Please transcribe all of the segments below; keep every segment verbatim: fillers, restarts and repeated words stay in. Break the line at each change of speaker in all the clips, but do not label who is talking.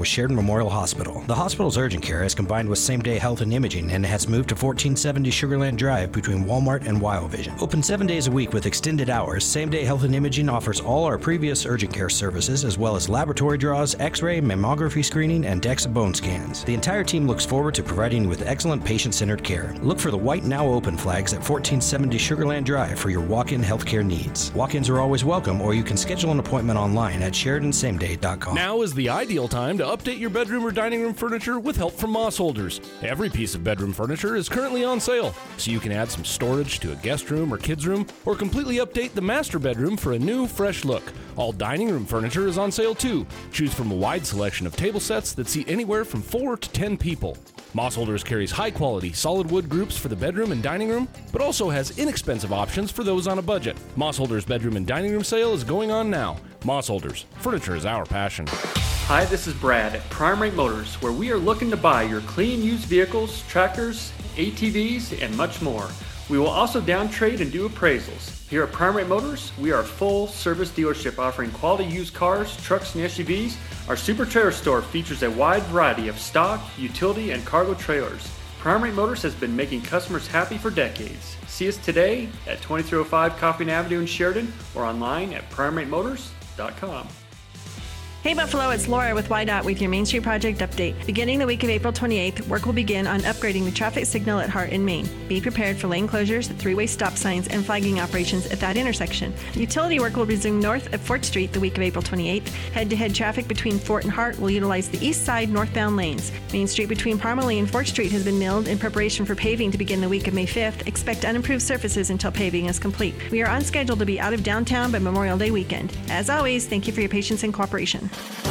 with Sheridan Memorial Hospital. The hospital's urgent care has combined with same-day health and imaging and has moved to fourteen seventy Sugarland Drive between Walmart and WyoVision. Open seven days a week with extended hours, same-day health and imaging offers all our previous urgent care services as well as laboratory draws, x-ray, mammography screening, and DEXA bone scans. The entire team looks forward to providing you with excellent patient-centered care. Look for the white Now Open flags at fourteen seventy Sugarland Drive for your walk-in healthcare needs. Walk-ins are always welcome, or you can schedule an appointment online at Sheridan Same Day dot com.
Now is the ideal time to update your bedroom or dining room furniture with help from Moss Holders. Every piece of bedroom furniture is currently on sale, so you can add some storage to a guest room or kids room, or completely update the master bedroom for a new, fresh look. All dining room furniture is on sale too. Choose from a wide selection of table sets that seat anywhere from four to ten people. Moss Holders carries high-quality solid wood groups for the bedroom and dining room, but also has inexpensive options for those on a budget. Moss Holders bedroom and dining room sale is going on now. Moss Holders, furniture is our passion.
Hi, this is Brad at Prime Rate Motors, where we are looking to buy your clean used vehicles, tractors, A T Vs, and much more. We will also down trade and do appraisals. Here at Prime Rate Motors, we are a full-service dealership offering quality used cars, trucks, and S U Vs. Our Super Trailer store features a wide variety of stock, utility, and cargo trailers. Prime Rate Motors has been making customers happy for decades. See us today at twenty-three oh five Coffin Avenue in Sheridan or online at prime rate motors dot com.
Hey Buffalo, it's Laura with Y DOT with your Main Street Project update. Beginning the week of April twenty-eighth, work will begin on upgrading the traffic signal at Hart in Maine. Be prepared for lane closures, three-way stop signs, and flagging operations at that intersection. Utility work will resume north of Fort Street the week of April twenty-eighth. Head-to-head traffic between Fort and Hart will utilize the east side northbound lanes. Main Street between Parmalee and Fort Street has been milled in preparation for paving to begin the week of May fifth. Expect unimproved surfaces until paving is complete. We are on schedule to be out of downtown by Memorial Day weekend. As always, thank you for your patience and cooperation.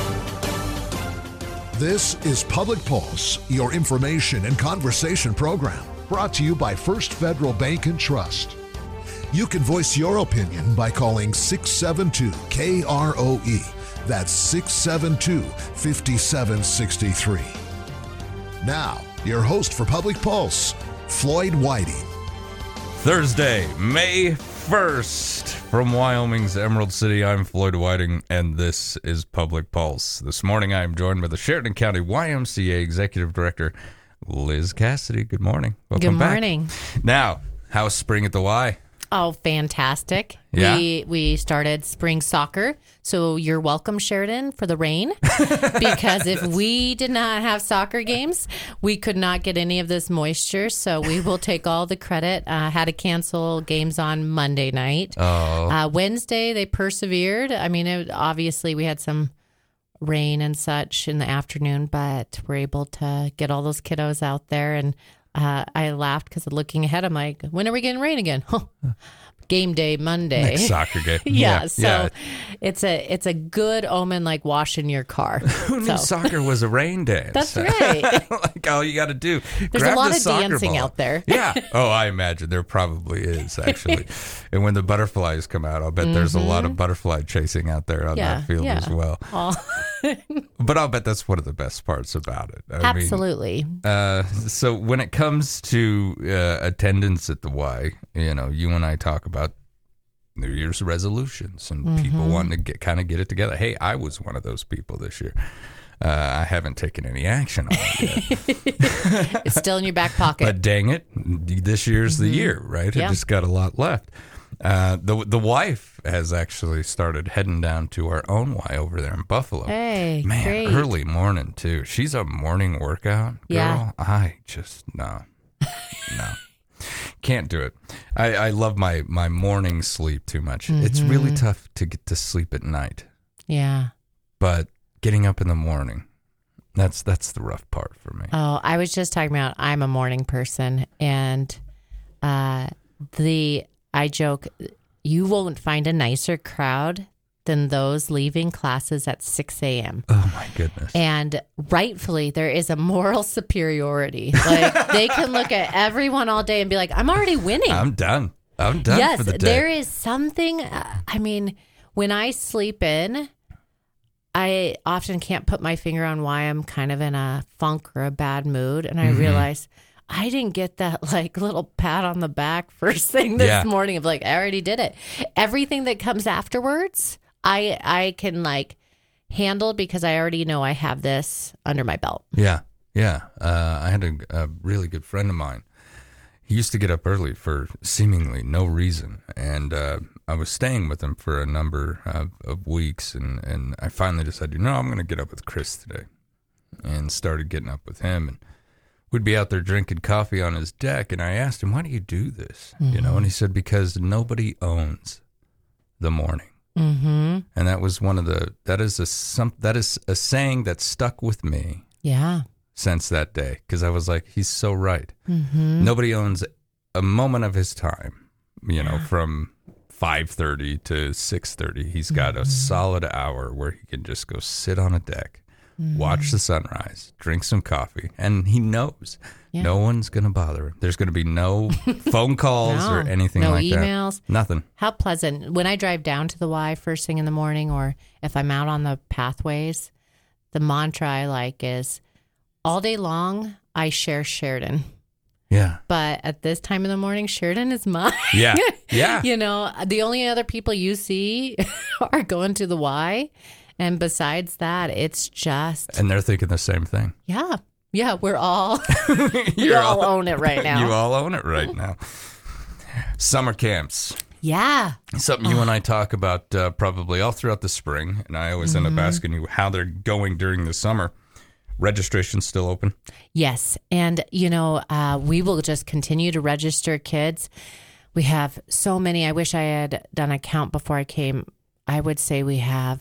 This is Public Pulse, your information and conversation program, brought to you by First Federal Bank and Trust. You can voice your opinion by calling six seven two K R O E. That's six seven two, five seven six three. Now, your host for Public Pulse, Floyd Whiting.
Thursday, May first, from Wyoming's Emerald City, I'm Floyd Whiting, and this is Public Pulse. This morning, I am joined by the Sheridan County Y M C A Executive Director, Liz Cassidy. Good morning. Welcome
Good morning.
back. Now, how's spring at the Y?
Oh, fantastic.
Yeah?
We we started spring soccer, so you're welcome, Sheridan, for the rain. Because if we did not have soccer games, we could not get any of this moisture, so we will take all the credit. Uh, had to cancel games on Monday night.
Oh.
Uh, Wednesday, they persevered. I mean, it, obviously, we had some rain and such in the afternoon, but we're able to get all those kiddos out there. And Uh, I laughed because looking ahead, I'm like, when are we getting rain again? Game day Monday.
Next soccer game.
yeah,
yeah,
so
yeah.
it's a it's a good omen, like washing your car.
Who knew
So,
soccer was a rain dance?
That's right.
Like all you got to do.
There's
grab
a lot
the
of
soccer
dancing
ball.
out there.
Yeah. Oh, I imagine there probably is, actually. And when the butterflies come out, I'll bet mm-hmm. there's a lot of butterfly chasing out there on
Yeah,
that field
yeah.
as well. But I'll bet that's one of the best parts about it. I
Absolutely.
Mean, uh, so when it comes to uh, attendance at the Y, you know, you and I talk about New Year's resolutions and
Mm-hmm.
people wanting to get kind of get it together. Hey, I was one of those people this year. Uh, I haven't taken any action on it yet.
It's still in your back pocket.
But dang it, this year's
Mm-hmm.
the year, right?
Yeah.
I just got a lot left. Uh, the the wife has actually started heading down to our own Y over there in Buffalo.
Hey,
Man,
great.
early morning too. She's a morning workout girl.
Yeah.
I just no, no, can't do it. I, I love my my morning sleep too much.
Mm-hmm.
It's really tough to get to sleep at night,
Yeah.
but getting up in the morning, that's that's the rough part for me.
Oh, I was just talking about I'm a morning person, and uh, the I joke, you won't find a nicer crowd than those leaving classes at six a.m.
Oh my goodness.
And rightfully, there is a moral superiority. Like they can look at everyone all day and be like, I'm already winning.
I'm done. I'm done
yes,
for the day.
there is something. Uh, I mean, when I sleep in, I often can't put my finger on why I'm kind of in a funk or a bad mood. And I
Mm-hmm.
realize I didn't get that like little pat on the back first thing this
Yeah.
morning of like, I already did it. Everything that comes afterwards, I I can like handled because I already know I have this under my belt.
Yeah, yeah. Uh, I had a, a really good friend of mine. He used to get up early for seemingly no reason, and uh, I was staying with him for a number of, of weeks, and, and I finally decided, no, I'm going to get up with Chris today, and started getting up with him, and we'd be out there drinking coffee on his deck, and I asked him, why do you do this? Mm-hmm. You know, and he said, because nobody owns the morning.
Mm-hmm.
And that was one of the, that is a, some, that is a saying that stuck with me.
Yeah.
Since that day, because I was like, he's so right.
Mm-hmm.
Nobody owns a moment of his time, you
yeah.
know, from five thirty to six thirty. He's got mm-hmm. a solid hour where he can just go sit on a deck, mm-hmm. watch the sunrise, drink some coffee, and he knows yeah. no one's going to bother him. There's going to be no phone calls
no.
or anything
no
like
emails.
that. No emails. Nothing.
How pleasant. When I drive down to the Y first thing in the morning, or if I'm out on the pathways, the mantra I like is, all day long, I share Sheridan.
Yeah.
But at this time in the morning, Sheridan is mine.
Yeah. Yeah.
You know, the only other people you see are going to the Y. And besides that, it's just.
And they're thinking the same thing.
Yeah. Yeah. We're all. we all, all own it right now.
You all own it right now. Summer camps.
Yeah.
Something you and I talk about uh, probably all throughout the spring. And I always mm-hmm. end up asking you how they're going during the summer. Registration's still open?
Yes. And, you know, uh, we will just continue to register kids. We have so many. I wish I had done a count before I came. I would say we have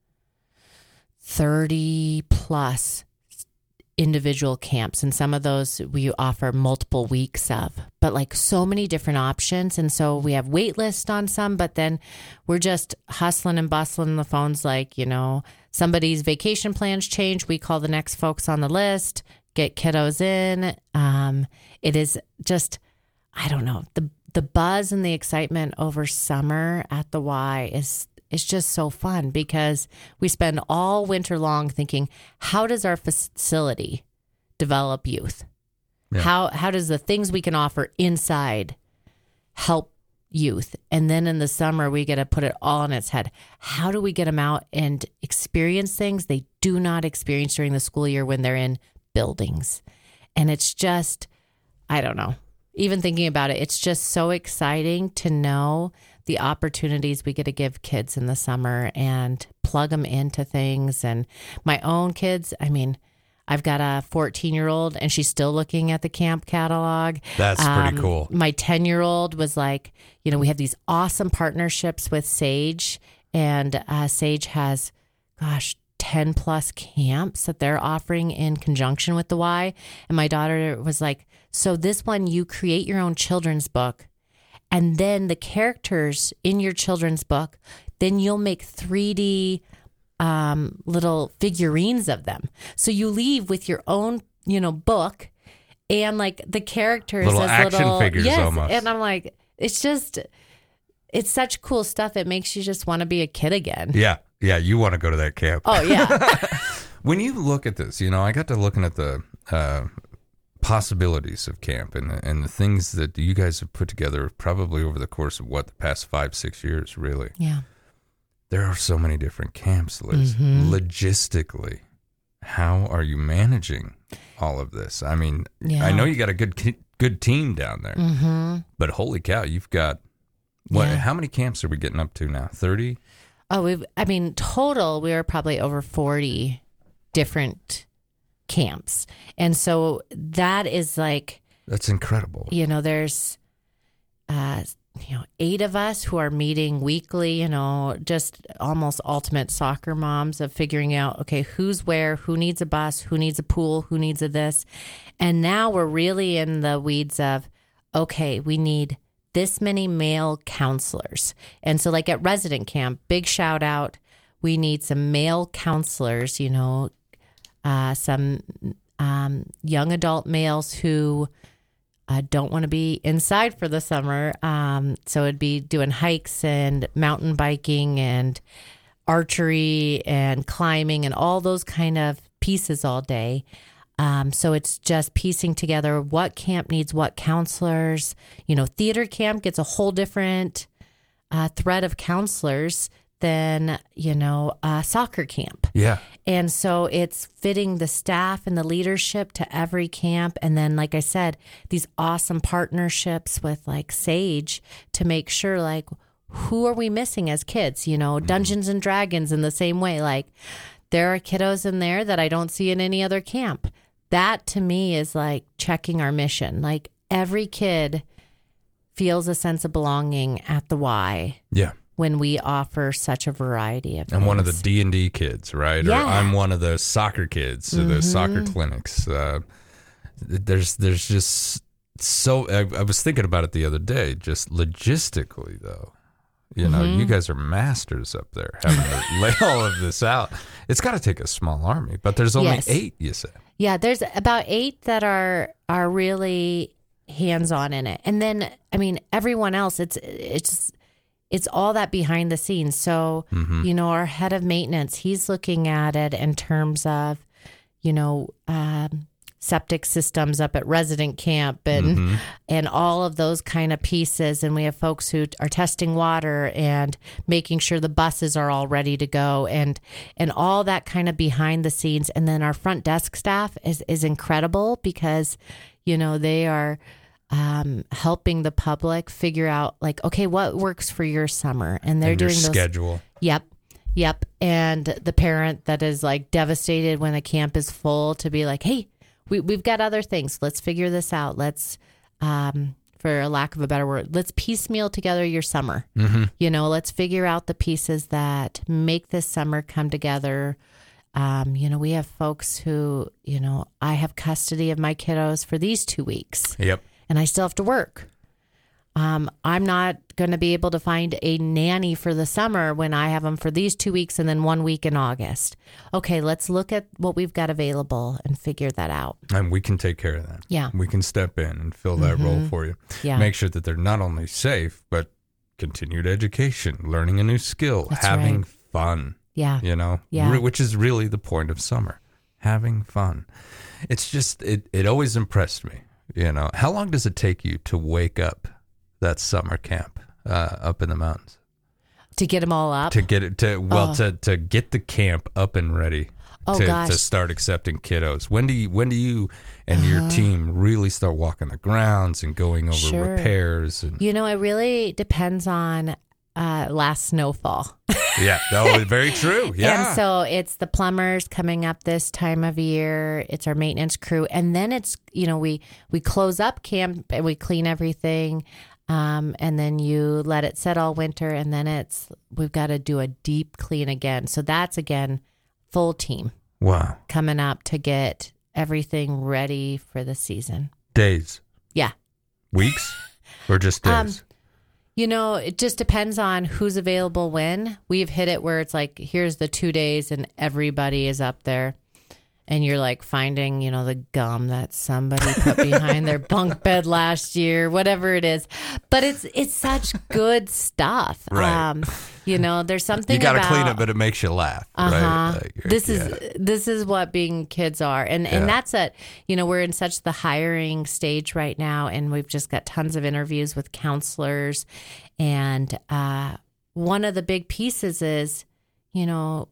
thirty plus individual camps. And some of those we offer multiple weeks of. But like so many different options. And so we have wait lists on some, but then we're just hustling and bustling. The phone's like, you know, somebody's vacation plans change. We call the next folks on the list, get kiddos in. Um, it is just, I don't know, the the buzz and the excitement over summer at the Y is is just so fun because we spend all winter long thinking, how does our facility develop youth? Yeah. How how does the things we can offer inside help youth? And then in the summer, we get to put it all on its head. How do we get them out and experience things they do not experience during the school year when they're in buildings? And it's just, I don't know, even thinking about it, it's just so exciting to know the opportunities we get to give kids in the summer and plug them into things. And my own kids, I mean, I've got a fourteen-year-old, and she's still looking at the camp catalog.
That's
um,
pretty cool.
My ten-year-old was like, you know, we have these awesome partnerships with Sage, and uh, Sage has, gosh, ten-plus camps that they're offering in conjunction with the Y. And my daughter was like, so this one, you create your own children's book, and then the characters in your children's book, then you'll make three D um, little figurines of them. So you leave with your own, you know, book and like the characters
little
as
action
little
figures
yes,
almost.
And I'm like, it's just, it's such cool stuff. It makes you just want to be a kid again.
Yeah. Yeah. You want to go to that camp.
Oh, yeah.
When you look at this, you know, I got to looking at the uh, possibilities of camp and the, and the things that you guys have put together probably over the course of what, the past five, six years, really.
Yeah.
There are so many different camps, Liz. Mm-hmm. Logistically, how are you managing all of this? I mean, yeah. I know you got a good good team down there, mm-hmm. but holy cow, you've got, what? Yeah. How many camps are we getting up to now? thirty?
Oh, we've, I mean, total, we are probably over forty different camps. And so that is like...
That's incredible.
You know, there's... Uh, you know, eight of us who are meeting weekly, you know, just almost ultimate soccer moms of figuring out, okay, who's where, who needs a bus, who needs a pool, who needs a this. And now we're really in the weeds of, okay, we need this many male counselors. And so like at resident camp, big shout out, we need some male counselors, you know, uh, some um, young adult males who I don't want to be inside for the summer. Um, so it'd be doing hikes and mountain biking and archery and climbing and all those kind of pieces all day. Um, so it's just piecing together what camp needs what counselors. You know, theater camp gets a whole different uh, thread of counselors than, you know, a soccer camp.
Yeah.
And so it's fitting the staff and the leadership to every camp. And then, like I said, these awesome partnerships with like Sage to make sure, like, who are we missing as kids? You know, Dungeons and Dragons in the same way. Like, there are kiddos in there that I don't see in any other camp. That to me is like checking our mission. Like, every kid feels a sense of belonging at the Y.
Yeah.
When we offer such a variety of things.
I'm one of the D and D kids, right?
Yeah.
Or I'm one of the soccer kids, mm-hmm. the soccer clinics. Uh, there's there's just so, I, I was thinking about it the other day, just logistically, though. You know,
Mm-hmm.
you guys are masters up there having to lay all of this out. It's got to take a small army, but there's only
Yes.
eight, you said.
Yeah, there's about eight that are are really hands-on in it. And then, I mean, everyone else, it's it's it's all that behind the scenes. So,
Mm-hmm.
you know, our head of maintenance, he's looking at it in terms of, you know, um, septic systems up at resident camp and
Mm-hmm.
and all of those kind of pieces. And we have folks who are testing water and making sure the buses are all ready to go and and all that kind of behind the scenes. And then our front desk staff is is incredible because, you know, they are um, helping the public figure out, like, okay, what works for your summer, and they're
And your
doing those.
schedule.
Yep. Yep. And the parent that is like devastated when a camp is full to be like, hey, we, we've got other things. Let's figure this out. Let's, um, for a lack of a better word, let's piecemeal together your summer.
Mm-hmm.
You know, let's figure out the pieces that make this summer come together. Um, you know, we have folks who, you know, I have custody of my kiddos for these two weeks
Yep.
and I still have to work. Um, I'm not going to be able to find a nanny for the summer when I have them for these two weeks and then one week in August. Okay, let's look at what we've got available and figure that out.
And we can take care of that.
Yeah.
We can step in and fill that role for you.
Yeah.
Make sure that they're not only safe, but continued education, learning a new skill,
That's
having
right.
fun,
Yeah.
you know,
Yeah.
Re- which is really the point of summer, having fun. It's just, it, it always impressed me, you know. How long does it take you to wake up that summer camp uh, up in the mountains?
To get them all up.
To get it to, well,
Oh.
to, to get the camp up and ready.
Oh,
to,
gosh.
to start accepting kiddos. When do you when do you and your
Uh-huh.
team really start walking the grounds and going over
Sure.
repairs? And
You know, it really depends on uh, last snowfall.
yeah, that was very true. Yeah.
And so it's the plumbers coming up this time of year. It's our maintenance crew. And then it's, you know, we, we close up camp and we clean everything. Um, and then you let it set all winter. And then it's, we've got to do a deep clean again. So that's, again, full team
Wow.
coming up to get everything ready for the season.
Days,
Yeah.
weeks, or just days?
Um, You know, it just depends on who's available when. We've hit it where it's like, here's the two days and everybody is up there. And you're like finding, you know, the gum that somebody put behind their bunk bed last year, whatever it is. But it's it's such good stuff.
Right.
Um, you know, there's something
you got to
about,
clean it, but it makes you laugh,
uh-huh.
right? Like,
this
yeah.
is this is what being kids are, and
Yeah.
and that's it. You know, we're in such the hiring stage right now, and we've just got tons of interviews with counselors, and uh, one of the big pieces is, you know,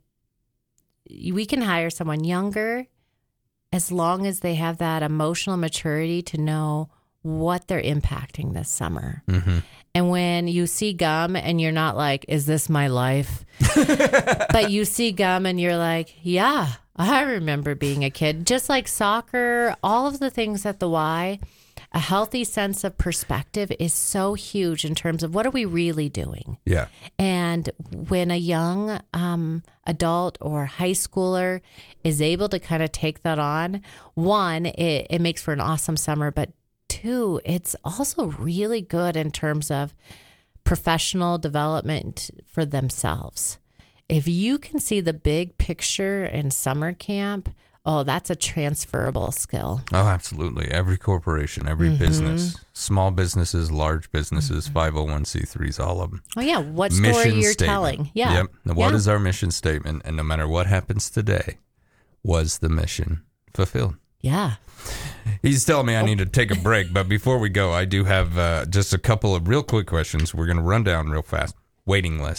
we can hire someone younger as long as they have that emotional maturity to know what they're impacting this summer.
Mm-hmm.
And when you see gum and you're not like, is this my life? But you see gum and you're like, yeah, I remember being a kid. Just like soccer, all of the things at the Y, a healthy sense of perspective is so huge in terms of what are we really doing?
Yeah.
And when a young um, adult or high schooler is able to kind of take that on, one, it, it makes for an awesome summer, but two, it's also really good in terms of professional development for themselves. If you can see the big picture in summer camp, oh, that's a transferable skill.
Oh, absolutely. Every corporation, every
Mm-hmm.
business, small businesses, large businesses, five oh one c threes, all of them.
Oh, yeah. What story
Mission
you're
statement.
telling. Yeah.
Yep. Now, what
Yeah.
is our mission statement? And no matter what happens today, was the mission fulfilled?
Yeah.
He's telling me I need to take a break, but before we go, I do have uh, just a couple of real quick questions we're going to run down real fast. Waiting lists.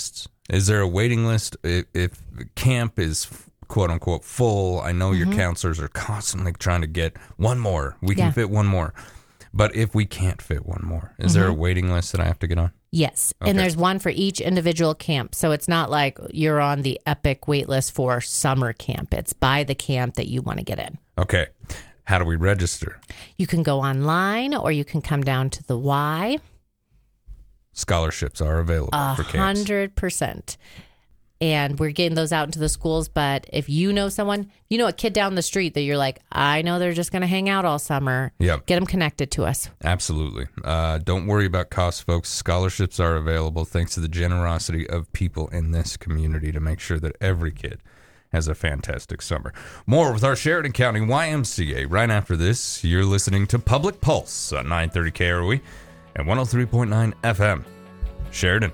Is there a waiting list if, if camp is quote unquote full? I know mm-hmm. your counselors are constantly trying to get one more. We can yeah. fit one more. But if we can't fit one more, is mm-hmm. there a waiting list that I have to get on?
Yes.
Okay.
And there's one for each individual camp. So it's not like you're on the epic wait list for summer camp. It's by the camp that you want to get in.
Okay. How do we register?
You can go online or you can come down to the Y.
Scholarships are available
A
for camps.
one hundred percent. And we're getting those out into the schools. But if you know someone, you know a kid down the street that you're like, I know they're just going to hang out all summer.
Yep.
Get them connected to us.
Absolutely. Uh, don't worry about costs, folks. Scholarships are available thanks to the generosity of people in this community to make sure that every kid has a fantastic summer. More with our Sheridan County Y M C A right after this. You're listening to Public Pulse on nine thirty K R O E and one oh three point nine F M. Sheridan.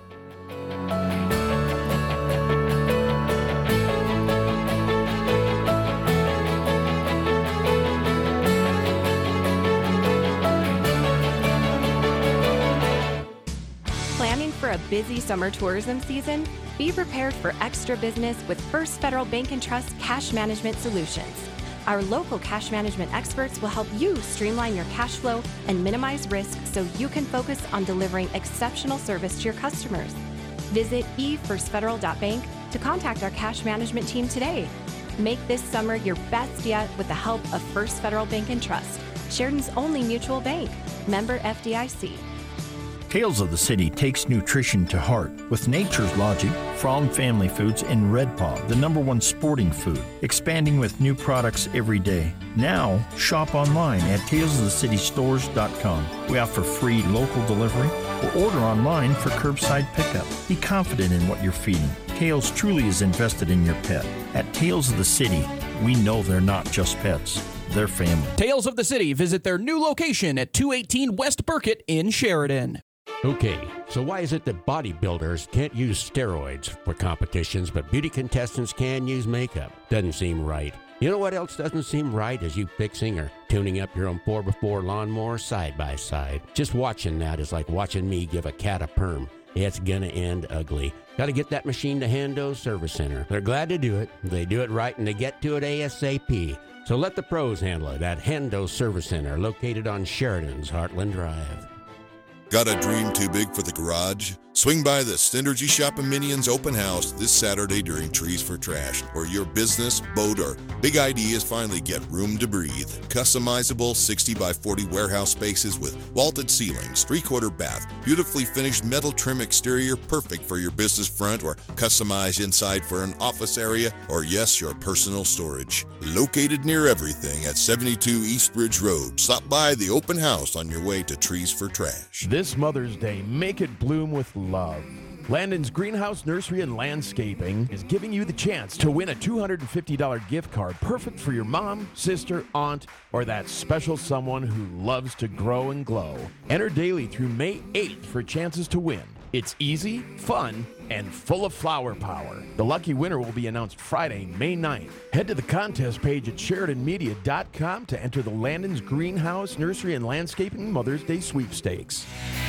For a busy summer tourism season, be prepared for extra business with First Federal Bank and Trust Cash Management Solutions. Our local cash management experts will help you streamline your cash flow and minimize risk so you can focus on delivering exceptional service to your customers. Visit e first federal dot bank to contact our cash management team today. Make this summer your best yet with the help of First Federal Bank and Trust, Sheridan's only mutual bank. Member F D I C.
Tales of the City takes nutrition to heart with Nature's Logic, Fromm Family Foods, and Red Paw, the number one sporting food, expanding with new products every day. Now, shop online at tales of the city stores dot com. We offer free local delivery or order online for curbside pickup. Be confident in what you're feeding. Tales truly is invested in your pet. At Tales of the City, we know they're not just pets. They're family.
Tales of the City. Visit their new location at two eighteen West Burkett in Sheridan.
Okay, so why is it that bodybuilders can't use steroids for competitions, but beauty contestants can use makeup? Doesn't seem right. You know what else doesn't seem right is you fixing or tuning up your own four by four lawnmower side by side. Just watching that is like watching me give a cat a perm. It's gonna end ugly. Got to get that machine to Hendo Service Center. They're glad to do it. They do it right and they get to it ASAP. So let the pros handle it at Hendo Service Center, located on Sheridan's Heartland Drive.
Got a dream too big for the garage? Swing by the Synergy Shop and Minions open house this Saturday during Trees for Trash, where your business, boat, or big ideas finally get room to breathe. Customizable sixty by forty warehouse spaces with vaulted ceilings, three-quarter bath, beautifully finished metal trim exterior, perfect for your business front or customized inside for an office area, or yes, your personal storage. Located near everything at seventy-two East Ridge Road. Stop by the open house on your way to Trees for Trash.
This Mother's Day, make it bloom with love. Landon's Greenhouse Nursery and Landscaping is giving you the chance to win a two hundred fifty dollars gift card perfect for your mom, sister, aunt, or that special someone who loves to grow and glow. Enter daily through May eighth for chances to win. It's easy, fun, and full of flower power. The lucky winner will be announced Friday, May ninth. Head to the contest page at Sheridan Media dot com to enter the Landon's Greenhouse Nursery and Landscaping Mother's Day Sweepstakes.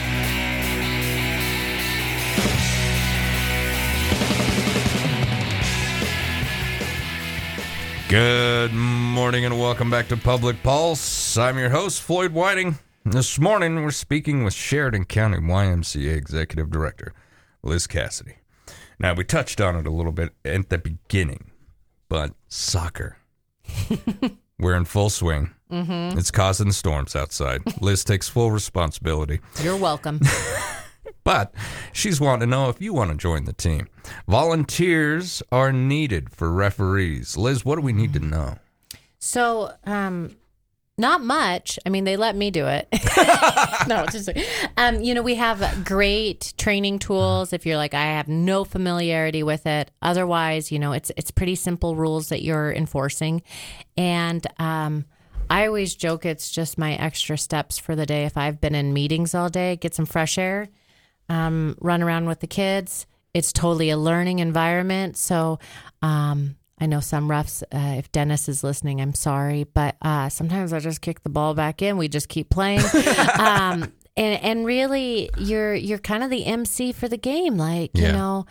Good morning and welcome back to Public Pulse. I'm your host, Floyd Whiting. This morning we're speaking with Sheridan County Y M C A Executive Director, Liz Cassidy. Now, we touched on it a little bit at the beginning, but soccer. We're in full swing. Mm-hmm. It's causing storms outside. Liz takes full responsibility.
You're welcome.
But she's wanting to know if you want to join the team. Volunteers are needed for referees. Liz, what do we need to know?
So, um, not much. I mean, they let me do it. no, just um, you know, we have great training tools. If you're like, I have no familiarity with it. Otherwise, you know, it's it's pretty simple rules that you're enforcing. And um, I always joke it's just my extra steps for the day. If I've been in meetings all day, get some fresh air. Um, run around with the kids. It's totally a learning environment. So um, I know some refs, uh, if Dennis is listening, I'm sorry. But uh, sometimes I just kick the ball back in. We just keep playing. um, and, and really, you're you're kind of the M C for the game. Like, yeah. you know,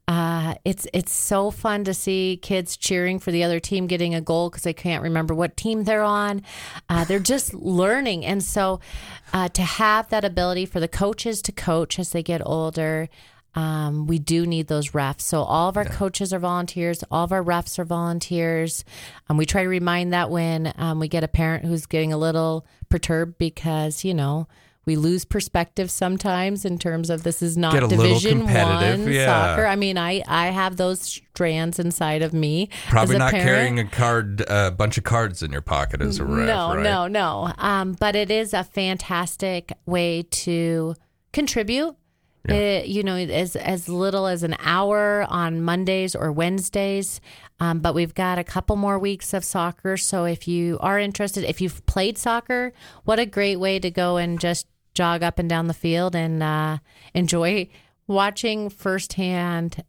Uh, it's it's so fun to see kids cheering for the other team getting a goal because they can't remember what team they're on. Uh, they're just learning. And so uh, to have that ability for the coaches to coach as they get older, um, we do need those refs. So all of our yeah. coaches are volunteers. All of our refs are volunteers. Um, we try to remind that when um, we get a parent who's getting a little perturbed because, you know, we lose perspective sometimes in terms of this is not
Get a
Division
competitive,
One
yeah.
soccer. I mean, I, I have those strands inside of me.
Probably
as a
not
parent.
carrying a card, a uh, bunch of cards in your pocket as a ref,
No,
right?
no, no. Um, but it is a fantastic way to contribute.
Yeah.
It, you know, as as little as an hour on Mondays or Wednesdays. Um, but we've got a couple more weeks of soccer. So if you are interested, if you've played soccer, what a great way to go and just jog up and down the field and uh, enjoy watching firsthand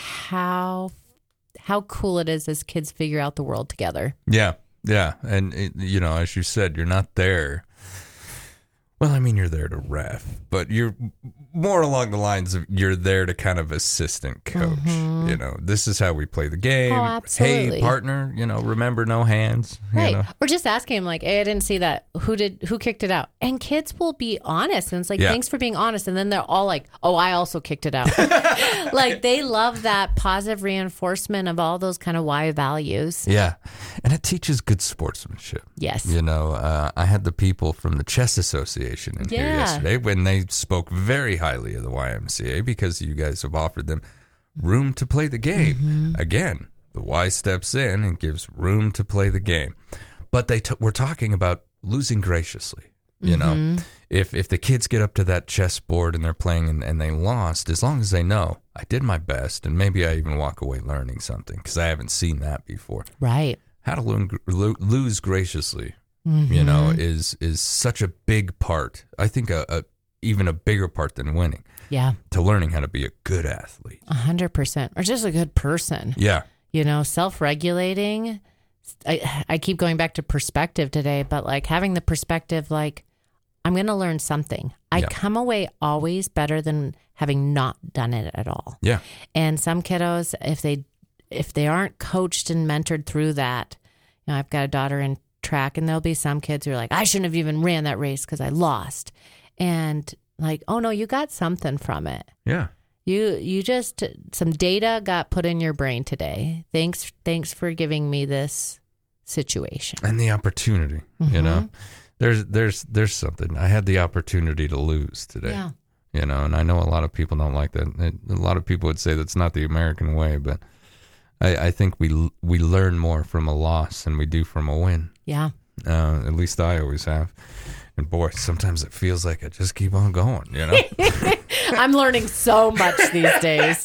how how cool it is as kids figure out the world together.
Yeah, yeah. And, it, you know, as you said, you're not there. Well, I mean, you're there to ref, but you're more along the lines of you're there to kind of assistant coach. Mm-hmm. You know, this is how we play the game.
Oh, absolutely.
Hey, partner, you know, remember no hands.
Right.
You know?
Or just asking him like, hey, I didn't see that. Who did, who kicked it out? And kids will be honest. And it's like,
Yeah.
thanks for being honest. And then they're all like, oh, I also kicked it out. Like they love that positive reinforcement of all those kind of Y values.
Yeah. And it teaches good sportsmanship.
Yes.
You know, uh, I had the people from the Chess Association in
Yeah.
here yesterday when they spoke very highly of the Y M C A because you guys have offered them room to play the game.
Mm-hmm.
Again, the Y steps in and gives room to play the game. But they t- we're talking about losing graciously. You
Mm-hmm.
know, if if the kids get up to that chessboard and they're playing and, and they lost, as long as they know I did my best and maybe I even walk away learning something because I haven't seen that before.
Right.
How to lo- lo- lose graciously,
Mm-hmm.
you know, is is such a big part. I think a, a even a bigger part than winning.
Yeah.
To learning how to be a good athlete.
A hundred percent. Or just a good person.
Yeah.
You know, self-regulating. I, I keep going back to perspective today, but like having the perspective, like I'm going to learn something. I
Yeah.
come away always better than having not done it at all.
Yeah.
And some kiddos, if they, if they aren't coached and mentored through that, you know, I've got a daughter in track and there'll be some kids who are like, I shouldn't have even ran that race because I lost. And like, oh no, you got something from it.
Yeah.
You you just some data got put in your brain today. Thanks thanks for giving me this situation.
And the opportunity,
Mm-hmm.
you know. There's there's there's something. I had the opportunity to lose today.
Yeah.
You know, and I know a lot of people don't like that. A lot of people would say that's not the American way, but I, I think we we learn more from a loss than we do from a win.
Yeah.
Uh, at least I always have. And boy, sometimes it feels like I just keep on going, you know?
I'm learning so much these days.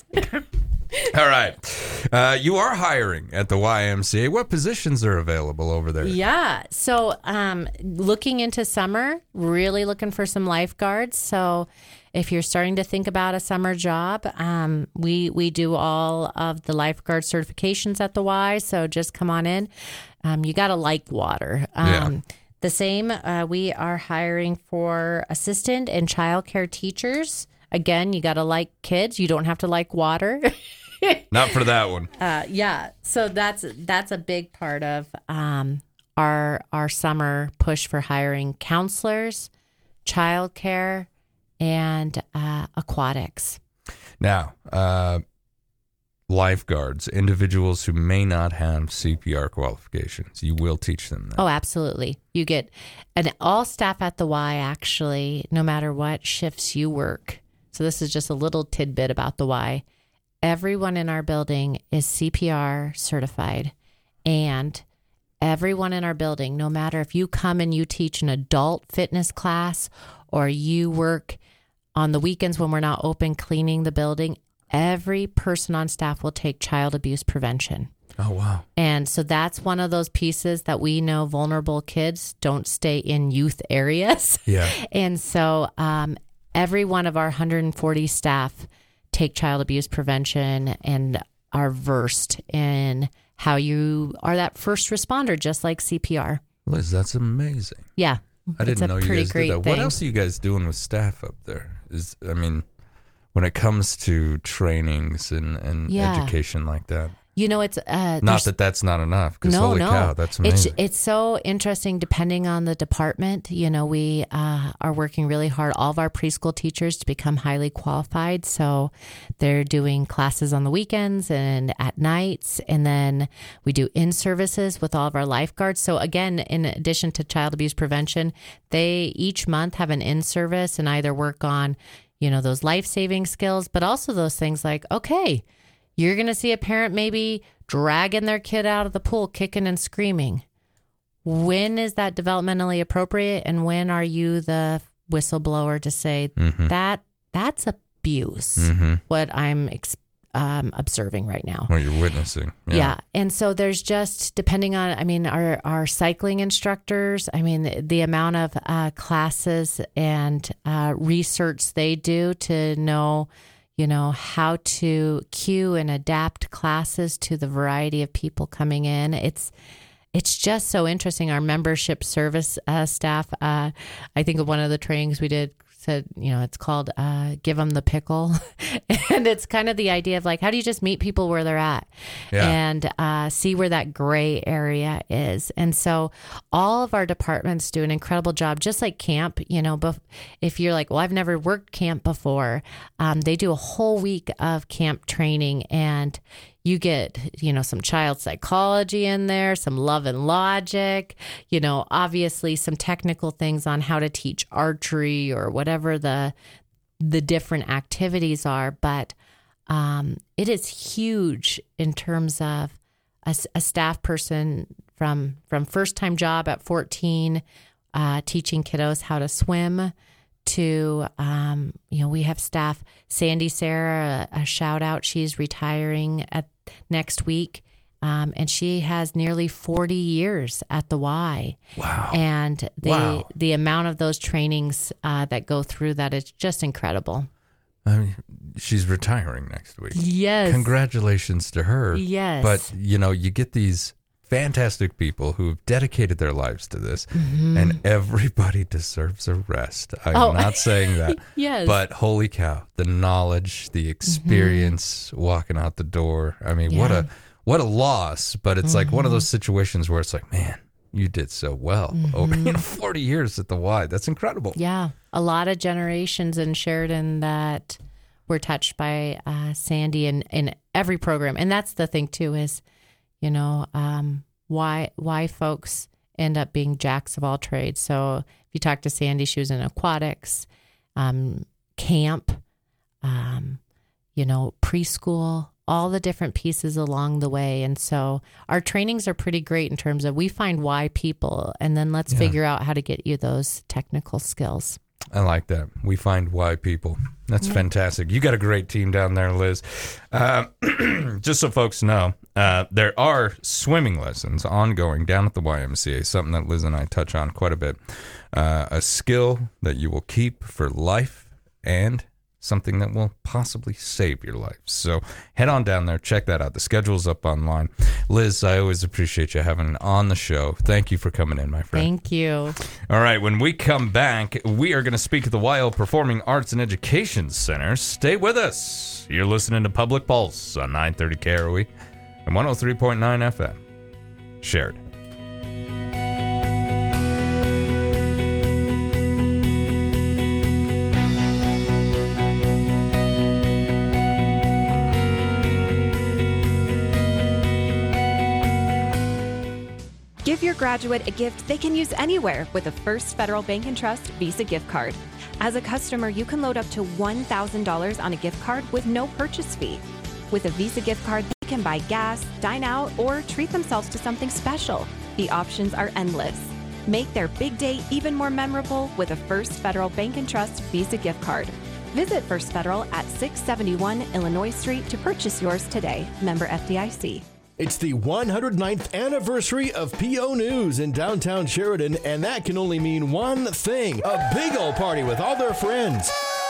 All right. Uh, you are hiring at the Y M C A. What positions are available over there?
Yeah. So um, looking into summer, really looking for some lifeguards. So if you're starting to think about a summer job, um, we, we do all of the lifeguard certifications at the Y. So just come on in. Um, you got to like water. Um,
Yeah.
The same, uh, we are hiring for assistant and childcare teachers. Again, you got to like kids. You don't have to like water.
Not for that one.
Uh, yeah, so that's that's a big part of um, our our summer push for hiring counselors, childcare, and uh, aquatics.
Now, uh, lifeguards, individuals who may not have C P R qualifications, you will teach them that.
Oh, absolutely. You get, and all staff at the Y actually, no matter what shifts you work. So this is just a little tidbit about the Y. Everyone in our building is C P R certified, and everyone in our building, no matter if you come and you teach an adult fitness class or you work on the weekends when we're not open cleaning the building, every person on staff will take child abuse prevention.
Oh, wow.
And so that's one of those pieces that we know vulnerable kids don't stay in youth areas.
Yeah.
And so um, every one of our one hundred forty staff take child abuse prevention and are versed in how you are that first responder, just like C P R.
Liz, that's amazing.
Yeah.
I didn't
it's a
know you
pretty
guys
great
did that.
thing.
What else are you guys doing with staff up there? Is I mean, when it comes to trainings and, and
Yeah.
education like that.
You know, it's uh,
Not
there's-
that that's not enough, because
no,
holy
no.
cow, that's
It's
amazing.
it's so interesting depending on the department. You know, we uh, are working really hard, all of our preschool teachers, to become highly qualified. So they're doing classes on the weekends and at nights, and then we do in-services with all of our lifeguards. So again, in addition to child abuse prevention, they each month have an in-service and either work on, you know, those life-saving skills, but also those things like, okay, you're going to see a parent maybe dragging their kid out of the pool, kicking and screaming. When is that developmentally appropriate? And when are you the whistleblower to say
Mhm.
that that's abuse,
Mhm.
what I'm ex- um, observing right now?
What you're witnessing.
Yeah. And so there's just, depending on, I mean, our, our cycling instructors, I mean, the, the amount of uh, classes and uh, research they do to know, you know, how to cue and adapt classes to the variety of people coming in. It's it's just so interesting. Our membership service uh, staff, uh, I think of one of the trainings we did, said, you know, it's called uh, Give Them the Pickle. And it's kind of the idea of like, how do you just meet people where they're at
Yeah.
and uh, see where that gray area is. And so all of our departments do an incredible job, just like camp, you know, bef- if you're like, well, I've never worked camp before, um, they do a whole week of camp training, and you get, you know, some child psychology in there, some love and logic, you know, obviously some technical things on how to teach archery or whatever the the different activities are. But um, it is huge in terms of a, a staff person from from first time job at fourteen, uh, teaching kiddos how to swim, to, um, you know, we have staff, Sandy Sarah, a, a shout out. She's retiring at next week. Um, and she has nearly forty years at the Y.
Wow.
And the,
Wow.
the amount of those trainings uh, that go through that is just incredible.
I mean, she's retiring next week.
Yes.
Congratulations to her.
Yes.
But, you know, you get these fantastic people who have dedicated their lives to this,
Mhm.
and everybody deserves a rest. I'm
Oh.
not saying that.
Yes.
But holy cow, the knowledge, the experience walking out the door. I mean, what
Yeah.
a what a loss, but it's like one of those situations where it's like, man, you did so well over you know, forty years at the Y. That's incredible.
Yeah. A lot of generations in Sheridan that were touched by uh, Sandy in, in every program. And that's the thing, too, is, you know, um, why why folks end up being jacks of all trades. So if you talk to Sandy, she was in aquatics, um, camp, um, you know, preschool, all the different pieces along the way. And so our trainings are pretty great in terms of we find why people, and then let's
Yeah.
figure out how to get you those technical skills.
I like that. We find why people. That's
Yeah.
fantastic. You got a great team down there, Liz. Uh, just so folks know, uh, there are swimming lessons ongoing down at the Y M C A, something that Liz and I touch on quite a bit. Uh, a skill that you will keep for life and something that will possibly save your life. So head on down there, check that out. The schedule's up online. Liz, I always appreciate you having on the show. Thank you for coming in, my friend.
Thank you.
All right, when we come back, we are going to speak at the Y L Performing Arts and Education Center. Stay with us. You're listening to Public Pulse on nine thirty K R O E and one oh three point nine F M. Sheridan.
Give your graduate a gift they can use anywhere with a First Federal Bank and Trust Visa gift card. As a customer, you can load up to one thousand dollars on a gift card with no purchase fee. With a Visa gift card, they can buy gas, dine out, or treat themselves to something special. The options are endless. Make their big day even more memorable with a First Federal Bank and Trust Visa gift card. Visit First Federal at six seventy-one Illinois Street to purchase yours today. Member F D I C.
It's the one hundred ninth anniversary of P O News in downtown Sheridan, and that can only mean one thing: a big old party with all their friends.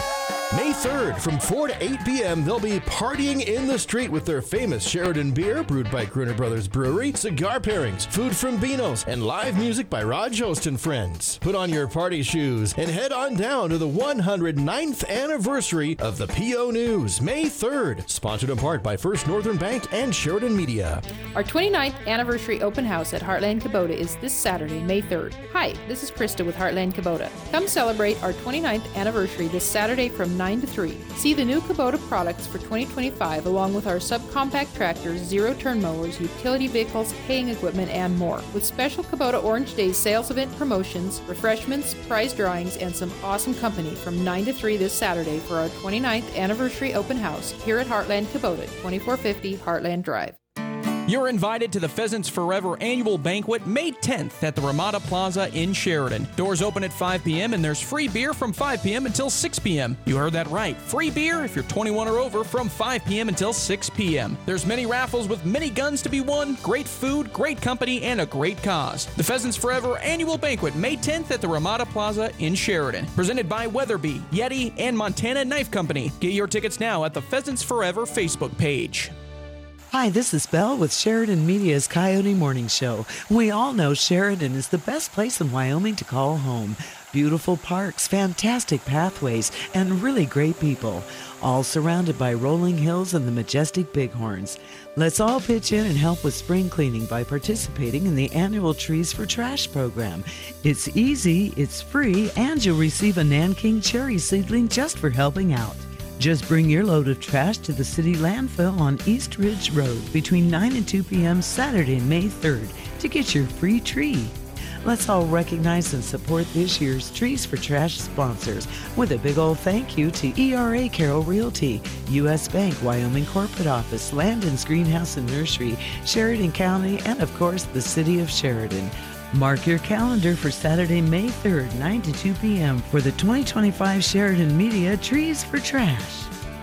May third, from four to eight p.m., they'll be partying in the street with their famous Sheridan beer, brewed by Gruner Brothers Brewery, cigar pairings, food from Beano's, and live music by Raj Host and Friends. Put on your party shoes and head on down to the one hundred ninth anniversary of the P O News, May third. Sponsored in part by First Northern Bank and Sheridan Media.
Our twenty-ninth anniversary open house at Heartland Kubota is this Saturday, May third. Hi, this is Krista with Heartland Kubota. Come celebrate our twenty-ninth anniversary this Saturday from nine to three. See the new Kubota products for twenty twenty-five along with our subcompact tractors, zero-turn mowers, utility vehicles, haying equipment, and more. With special Kubota Orange Days sales event promotions, refreshments, prize drawings, and some awesome company from nine to three this Saturday for our twenty-ninth anniversary open house here at Heartland Kubota, twenty-four fifty Heartland Drive.
You're invited to the Pheasants Forever annual banquet May tenth at the Ramada Plaza in Sheridan. Doors open at five p.m. and there's free beer from five p.m. until six p.m. You heard that right. Free beer if you're twenty-one or over from five p.m. until six p.m. There's many raffles with many guns to be won, great food, great company, and a great cause. The Pheasants Forever annual banquet May tenth at the Ramada Plaza in Sheridan. Presented by Weatherby, Yeti, and Montana Knife Company. Get your tickets now at the Pheasants Forever Facebook page.
Hi, this is Belle with Sheridan Media's Coyote Morning Show. We all know Sheridan is the best place in Wyoming to call home. Beautiful parks, fantastic pathways, and really great people. All surrounded by rolling hills and the majestic bighorns. Let's all pitch in and help with spring cleaning by participating in the annual Trees for Trash program. It's easy, it's free, and you'll receive a Nanking cherry seedling just for helping out. Just bring your load of trash to the city landfill on East Ridge Road between nine and two p.m. Saturday, May third to get your free tree. Let's all recognize and support this year's Trees for Trash sponsors with a big old thank you to E R A Carroll Realty, U S Bank, Wyoming Corporate Office, Landon's Greenhouse and Nursery, Sheridan County, and of course the City of Sheridan. Mark your calendar for Saturday, May third, nine to two p.m. for the twenty twenty-five Sheridan Media Trees for Trash.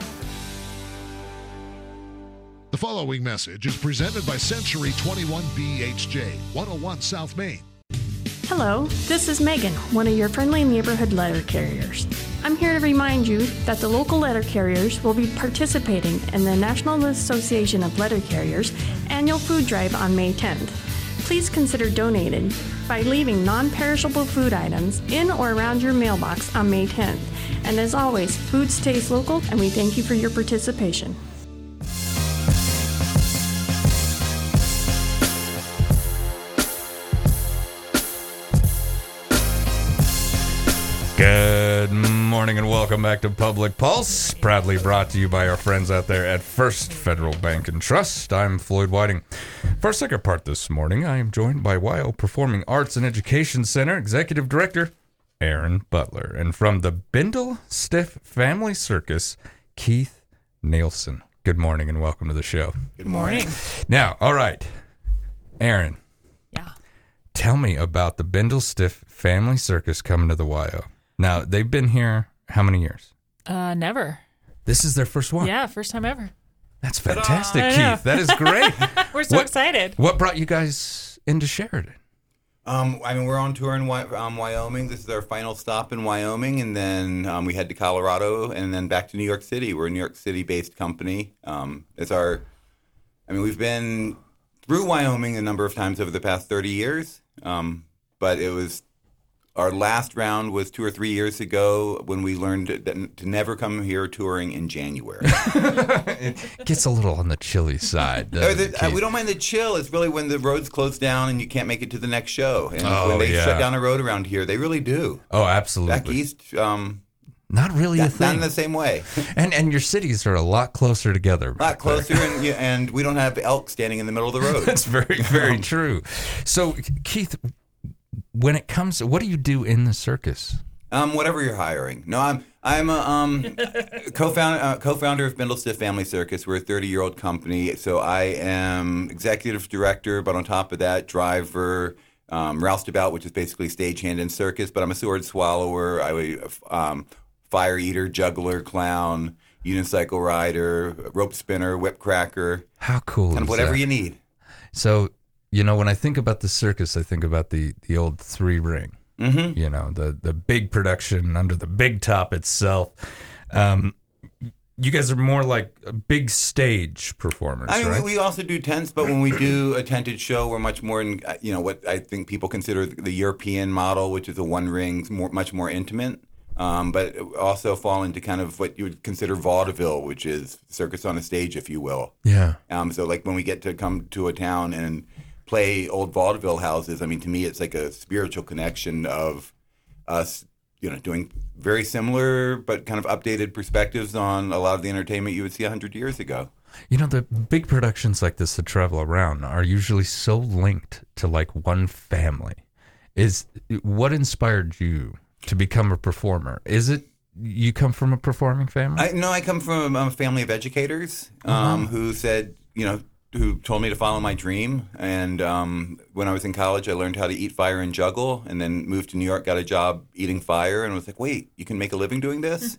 The following message is presented by Century twenty-one B H J, one oh one South Main.
Hello, this is Megan, one of your friendly neighborhood letter carriers. I'm here to remind you that the local letter carriers will be participating in the National Association of Letter Carriers annual food drive on May tenth. Please consider donating by leaving non-perishable food items in or around your mailbox on May tenth. And as always, food stays local, and we thank you for your participation.
Good morning and welcome back to Public Pulse, proudly brought to you by our friends out there at First Federal Bank and Trust. I'm Floyd Whiting. For our second part this morning, I am joined by W Y O Performing Arts and Education Center Executive Director Aaron Butler, and from the Bindle Stiff Family Circus, Keith Nielsen. Good morning and welcome to the show.
Good morning.
Now, all right, Aaron.
Yeah.
Tell me about the Bindle Stiff Family Circus coming to the W Y O. Now, they've been here how many years?
Uh, never.
This is their first one?
Yeah, first time ever.
That's fantastic, Keith. That is great.
We're so
what,
excited.
What brought you guys into Sheridan?
Um, I mean, we're on tour in Wy- um, Wyoming. This is our final stop in Wyoming, and then um, we head to Colorado, and then back to New York City. We're a New York City-based company. Um, it's our, I mean, we've been through Wyoming a number of times over the past thirty years, um, but it was, our last round was two or three years ago when we learned that, to never come here touring in January.
It gets a little on the chilly side.
The, uh, we don't mind the chill. It's really when the roads close down and you can't make it to the next show. And
oh,
when they
yeah.
shut down a road around here, they really do.
Oh, absolutely.
Back east, um,
not really
not,
a thing.
Not in the same way.
and and your cities are a lot closer together.
A lot closer, and, and we don't have elk standing in the middle of the road.
That's very, very um, true. So, Keith, when it comes, what do you do in the circus?
Um, whatever you're hiring. No, I'm I'm a um, co-founder uh, co-founder of Bindle Stiff Family Circus. We're a thirty-year-old company, so I am executive director, but on top of that, driver, um, roustabout, which is basically stagehand in circus. But I'm a sword swallower. I um, fire eater, juggler, clown, unicycle rider, rope spinner, whip cracker.
How cool!
Kind of
is
whatever
that?
you need.
So. You know, when I think about the circus, I think about the, the old three ring.
Mm-hmm.
You know, the, the big production under the big top itself. Um, you guys are more like big stage performers,
I mean,
right?
we also do tents, but when we do a tented show, we're much more in, you know, what I think people consider the European model, which is a one ring, more, much more intimate. Um, but also fall into kind of what you would consider vaudeville, which is circus on a stage, if you will.
Yeah.
Um, so like when we get to come to a town and play old vaudeville houses, I mean, to me, it's like a spiritual connection of us, you know, doing very similar but kind of updated perspectives on a lot of the entertainment you would see a hundred years ago.
You know, the big productions like this that travel around are usually so linked to like one family. Is what inspired you to become a performer? Is it you come from a performing family?
I, no, I come from a family of educators um,
Uh-huh.
who said, you know, who told me to follow my dream. And um, when I was in college, I learned how to eat fire and juggle, and then moved to New York, got a job eating fire, and was like, wait, you can make a living doing this?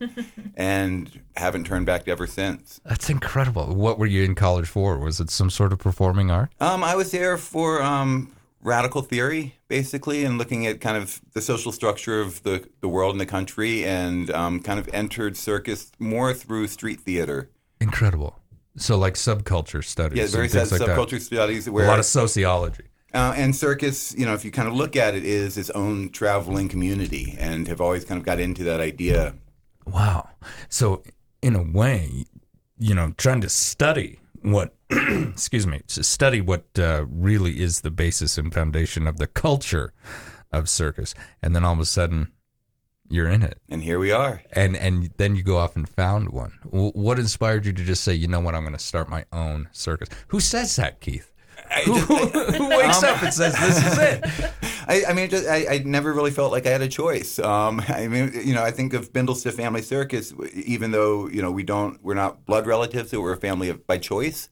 And haven't turned back ever since.
That's incredible. What were you in college for? Was it some sort of performing art?
Um, I was there for um, radical theory, basically, and looking at kind of the social structure of the, the world and the country, and um, kind of entered circus more through street theater.
Incredible. So like subculture studies.
Yeah, very
and things
sub-
like that.
subculture studies. Where,
a lot of sociology.
Uh, and circus, you know, if you kind of look at it, is its own traveling community, and have always kind of got into that idea.
Wow. So in a way, you know, trying to study what, excuse me, to study what uh, really is the basis and foundation of the culture of circus. And then all of a sudden, you're in it.
And here we are.
And and then you go off and found one. W- what inspired you to just say, you know what, I'm going to start my own circus? Who says that, Keith? Who, who wakes
Um,
up and says, this is it?
I, I mean, just, I, I never really felt like I had a choice. Um, I mean, you know, I think of Bindlestiff Family Circus, even though, you know, we don't, we're not blood relatives, so we're a family of, by choice.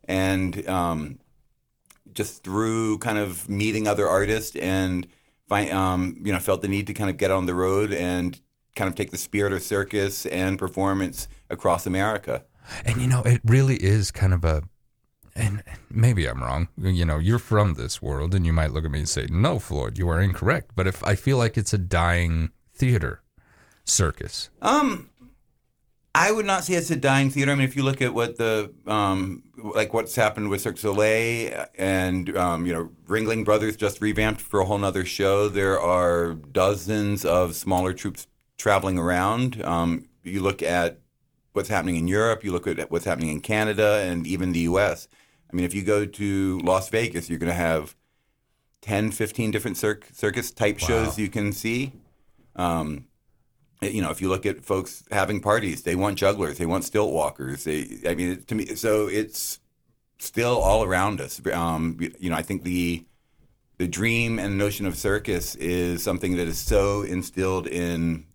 And um, just through kind of meeting other artists and, find, um, you know, felt the need to kind of get on the road and kind of take the spirit of circus and performance across America.
And, you know, it really is kind of a, and maybe I'm wrong, you know, you're from this world and you might look at me and say, no, Floyd, you are incorrect. But if I feel like it's a dying theater circus.
Um, I would not say it's a dying theater. I mean, if you look at what the, um, like what's happened with Cirque du Soleil and, um, you know, Ringling Brothers just revamped for a whole nother show. There are dozens of smaller troupes traveling around. Um, you look at what's happening in Europe, you look at what's happening in Canada and even the U S. I mean, if you go to Las Vegas, you're going to have ten, fifteen different circ- circus type
Wow.
shows you can see. Um, you know, if you look at folks having parties, they want jugglers, they want stilt walkers. They, I mean, to me, so it's still all around us. Um, you know, I think the the dream and notion of circus is something that is so instilled in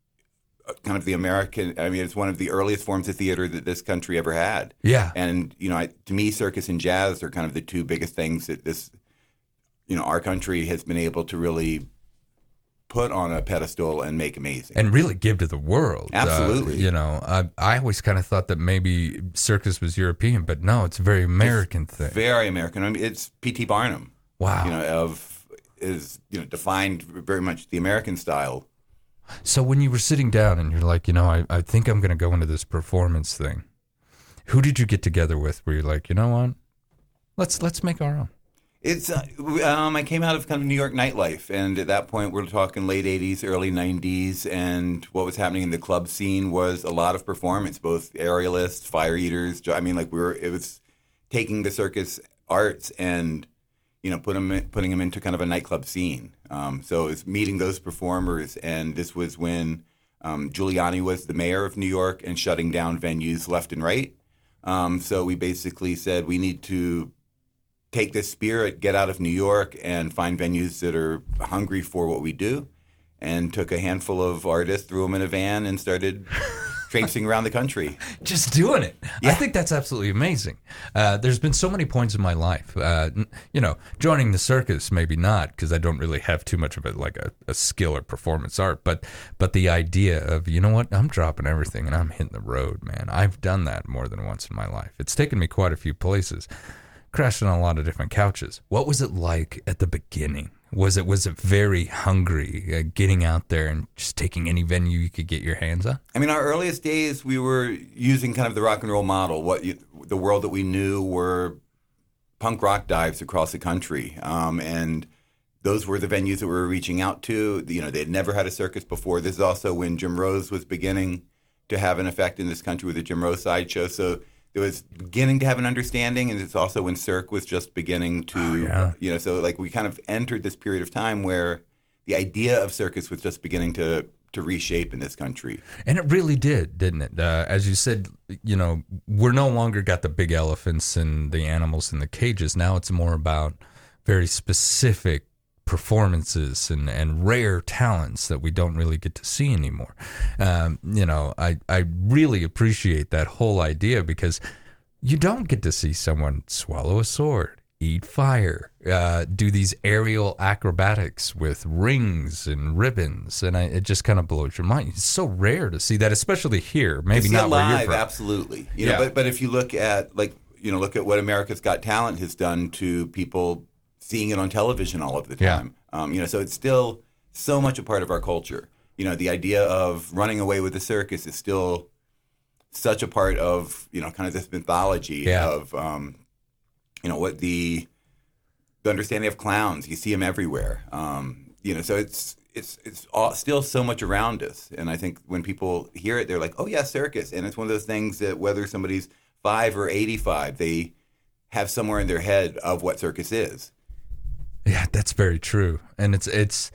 kind of the American, I mean, it's one of the earliest forms of theater that this country ever had.
Yeah.
And, you know, I, to me, circus and jazz are kind of the two biggest things that this, you know, our country has been able to really put on a pedestal and make amazing.
And really give to the world.
Absolutely.
Uh, you know, I, I always kind of thought that maybe circus was European, but no, it's a very American
It's
thing.
Very American. I mean, it's P T Barnum.
Wow.
You know, of, is, you know, defined very much the American style.
So when you were sitting down and you're like, you know, I, I think I'm going to go into this performance thing, who did you get together with where you're like, you know what, let's let's make our own?
It's uh, um, I came out of kind of New York nightlife, and at that point we're talking late eighties, early nineties, and what was happening in the club scene was a lot of performance, both aerialists, fire eaters. I mean, like we were, it was taking the circus arts and, you know, put them in, putting them into kind of a nightclub scene. Um, so it was meeting those performers, and this was when um, Giuliani was the mayor of New York and shutting down venues left and right. Um, so we basically said we need to take this spirit, get out of New York, and find venues that are hungry for what we do, and took a handful of artists, threw them in a van, and started traipsing around the country.
Just doing it. I think that's absolutely amazing. Uh, there's been so many points in my life, uh, n- you know, joining the circus, maybe not, because I don't really have too much of it like a, a skill or performance art, but but the idea of, you know what, I'm dropping everything and I'm hitting the road, man. I've done that more than once in my life. It's taken me quite a few places, crashed on a lot of different couches. What was it like at the beginning Was it was it very hungry, uh, getting out there and just taking any venue you could get your hands on?
I mean, our earliest days, we were using kind of the rock and roll model. What you, the world that we knew were punk rock dives across the country, um, and those were the venues that we were reaching out to. You know, they had never had a circus before. This is also when Jim Rose was beginning to have an effect in this country with the Jim Rose sideshow. So it was beginning to have an understanding, and it's also when Cirque was just beginning to, oh, yeah. you know, so like we kind of entered this period of time where the idea of circus was just beginning to to reshape in this country.
And it really did, didn't it? Uh, as you said, you know, we're no longer got the big elephants and the animals in the cages. Now it's more about very specific performances and, and rare talents that we don't really get to see anymore. Um, you know, I, I really appreciate that whole idea because you don't get to see someone swallow a sword, eat fire, uh, do these aerial acrobatics with rings and ribbons, and I, it just kind of blows your mind. It's so rare to see that, especially here. Maybe
to see
not
it
where
live,
you're from.
Absolutely. You
yeah.
know, but but if you look at like you know look at what America's Got Talent has done to people seeing it on television all of the time. Yeah. Um, you know, so it's still so much a part of our culture. You know, the idea of running away with the circus is still such a part of, you know, kind of this mythology yeah. of, um, you know, what the, the understanding of clowns. You see them everywhere. Um, you know, so it's it's it's all, still so much around us. And I think when people hear it, they're like, oh, yeah, circus. And it's one of those things that whether somebody's five or eighty-five, they have somewhere in their head of what circus is.
Yeah, that's very true. And it's it's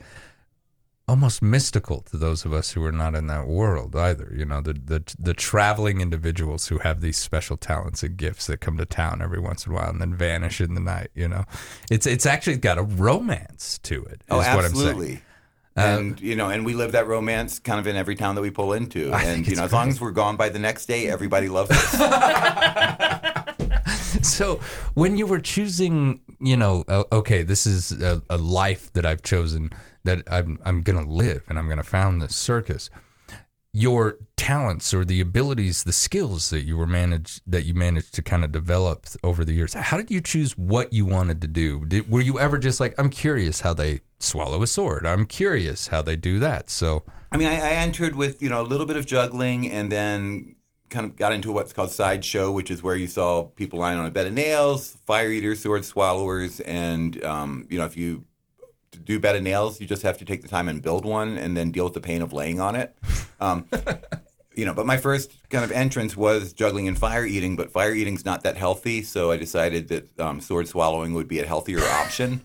almost mystical to those of us who are not in that world either. You know, the the the traveling individuals who have these special talents and gifts that come to town every once in a while and then vanish in the night, you know. It's it's actually got a romance to it, is
oh,
what I'm
absolutely.
saying.
And,
uh,
you know, and we live that romance kind of in every town that we pull into.
I
And, you know, as long as we're gone by the next day, everybody loves us.
So when you were choosing, you know, uh, okay, this is a, a life that I've chosen, that I'm I'm going to live, and I'm going to found this circus. Your talents or the abilities, the skills that you were managed that you managed to kind of develop over the years. How did you choose what you wanted to do? Did, were you ever just like, I'm curious how they swallow a sword. I'm curious how they do that. So
I mean, I, I entered with, you know, a little bit of juggling, and then kind of got into what's called sideshow, which is where you saw people lying on a bed of nails, fire eaters, sword swallowers, and um, you know, if you do bed of nails, you just have to take the time and build one, and then deal with the pain of laying on it. Um, you know, but my first kind of entrance was juggling and fire eating, but fire eating's not that healthy, so I decided that um, sword swallowing would be a healthier option.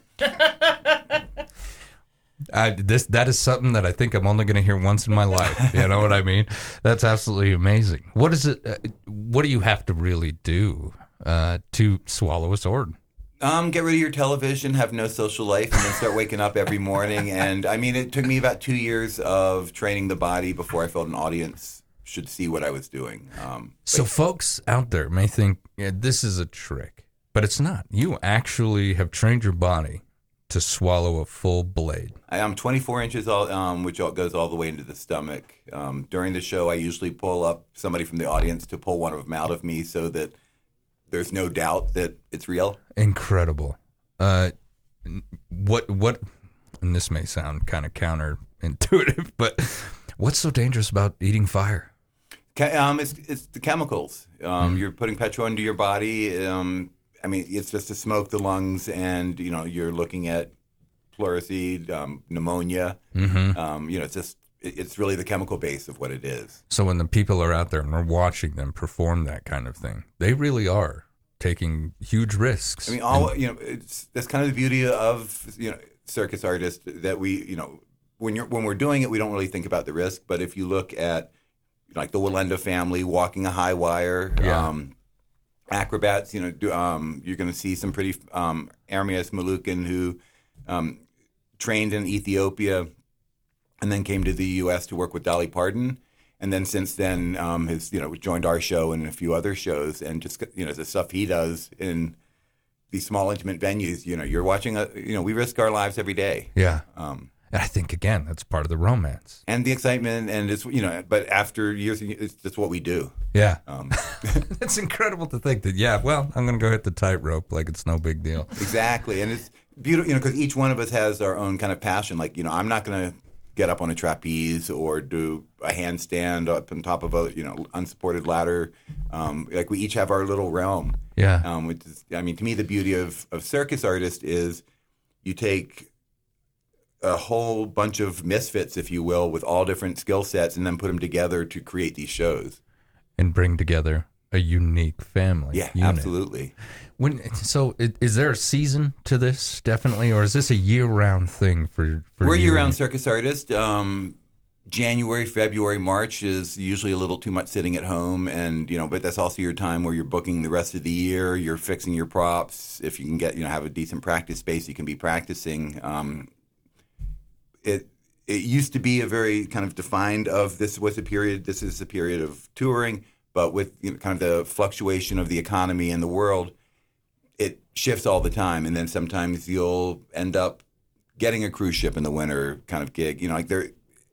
I, this that is something that I think I'm only going to hear once in my life. You know what I mean? That's absolutely amazing. What is it? Uh, what do you have to really do uh, to swallow a sword?
Um, get rid of your television, have no social life, and then start waking up every morning. And I mean, it took me about two years of training the body before I felt an audience should see what I was doing. Um,
so folks out there may think, yeah, this is a trick, but it's not. You actually have trained your body to swallow a full blade.
I am twenty-four inches, all, um, which all, goes all the way into the stomach. Um, during the show, I usually pull up somebody from the audience to pull one of them out of me so that there's no doubt that it's real.
Incredible. Uh, what, what, and this may sound kind of counterintuitive, but what's so dangerous about eating fire?
Um, it's, it's the chemicals. Um,
Mm.
You're putting petrol into your body. Um, I mean, it's just to smoke the lungs, and, you know, you're looking at pleurisy, um, pneumonia.
Mhm.
Um, you know, it's just, it, it's really the chemical base of what it is.
So when the people are out there and we're watching them perform that kind of thing, they really are taking huge risks.
I mean, all,
And-
you know, it's, that's kind of the beauty of, you know, circus artists, that we, you know, when you're, when we're doing it, we don't really think about the risk. But if you look at, like, the Wallenda family walking a high wire,
Yeah.
um, acrobats, you know, do, um, you're going to see some pretty, um, Ermias Malukin, who um, trained in Ethiopia and then came to the U S to work with Dolly Parton. And then since then um, has, you know, joined our show and a few other shows, and just, you know, the stuff he does in these small, intimate venues. You know, you're watching, a, you know, we risk our lives every day.
Yeah.
Um,
and I think, again, that's part of the romance.
and the excitement, and it's, you know, but after years, it's just what we do.
Yeah.
Um,
It's incredible to think that, yeah, well, I'm going to go hit the tightrope like it's no big deal.
Exactly. And it's beautiful, you know, because each one of us has our own kind of passion. Like, you know, I'm not going to get up on a trapeze or do a handstand up on top of a, you know, unsupported ladder. Um, like we each have our little realm.
Yeah.
Um, which is, I mean, to me, the beauty of, of circus artist is you take a whole bunch of misfits, if you will, with all different skill sets and then put them together to create these shows.
And bring together a unique family.
Yeah,
unit.
absolutely.
When so, is, is there a season to this? Definitely, or is this a year-round thing for? for
We're
you?
year-round circus artists. Um, January, February, March is usually a little too much sitting at home, and you know, but that's also your time where you're booking the rest of the year. You're fixing your props. If you can get, you know, have a decent practice space, you can be practicing. Um, it it used to be a very kind of defined of this was a period. This is a period of touring. But with, you know, kind of the fluctuation of the economy in the world, it shifts all the time. And then sometimes you'll end up getting a cruise ship in the winter kind of gig. You know, like there.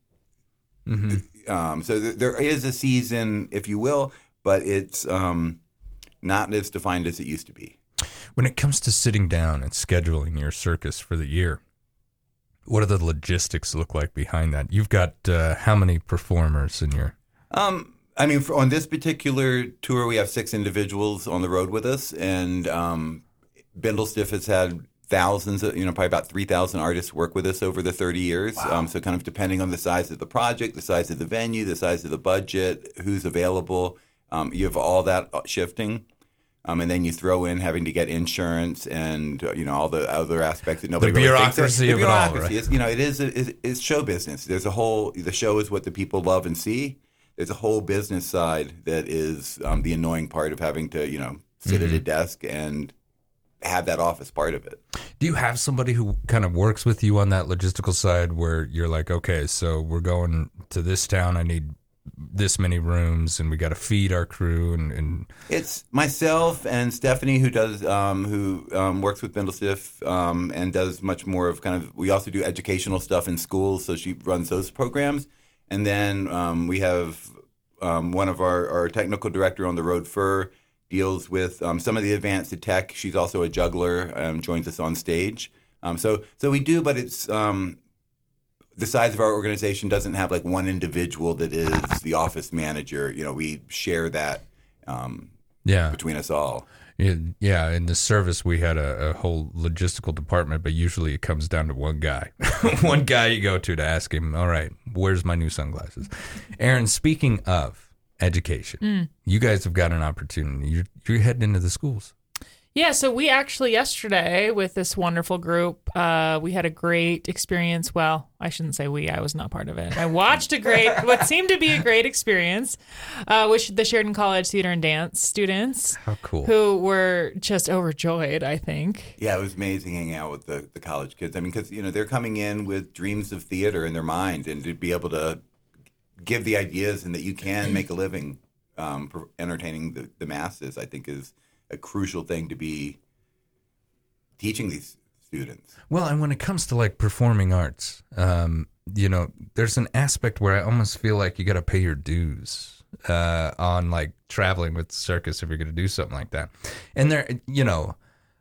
Mm-hmm. Um, so th- there is a season, if you will, but it's um, not as defined as it used to be.
When it comes to sitting down and scheduling your circus for the year, what do the logistics look like behind that? You've got uh, how many performers in your?
Um. I mean, for, on this particular tour, we have six individuals on the road with us, and um, Bindlestiff has had thousands, of, you know, probably about three thousand artists work with us over the thirty years. Wow. Um, so kind of depending on the size of the project, the size of the venue, the size of the budget, who's available, um, you have all that shifting. Um, and then you throw in having to get insurance and, uh, you know, all the other aspects that nobody
the
really thinks
bureaucracy
of.
of
The
it all,
bureaucracy.
right?
It's, you know, it is, a, it's show business. There's a whole, the show is what the people love and see. There's a whole business side that is um, the annoying part of having to, you know, sit
Mm-hmm.
at a desk and have that office part of it.
Do you have somebody who kind of works with you on that logistical side where you're like, okay, so we're going to this town, I need this many rooms, and we got to feed our crew, and, and
It's myself and Stephanie who does um, who um, works with Bindlestiff um, and does much more of kind of. We also do educational stuff in schools, so she runs those programs. And then um, we have um, one of our, our technical director on the road for deals with um, some of the advanced tech. She's also a juggler, um, joins us on stage. Um, so so we do, but it's um, the size of our organization doesn't have like one individual that is the office manager. You know, we share that um,
yeah.
between us all.
Yeah, yeah, in the service we had a, a whole logistical department, but usually it comes down to one guy. One guy you go to to ask him, all right, where's my new sunglasses? Aaron, speaking of education,
Mm.
you guys have got an opportunity. You're, you're heading into the schools.
Yeah, so we actually yesterday with this wonderful group, uh, we had a great experience. Well, I shouldn't say we, I was not part of it. I watched a great, what seemed to be a great experience uh, with the Sheridan College Theater and Dance students.
How cool.
Who were just overjoyed, I think.
Yeah, it was amazing hanging out with the, the college kids. I mean, because, you know, they're coming in with dreams of theater in their mind, and to be able to give the ideas and that you can make a living um, for entertaining the, the masses, I think is a crucial thing to be teaching these students.
Well, and when it comes to like performing arts, um, you know, there's an aspect where I almost feel like you got to pay your dues uh, on like traveling with the circus if you're going to do something like that. And there, you know,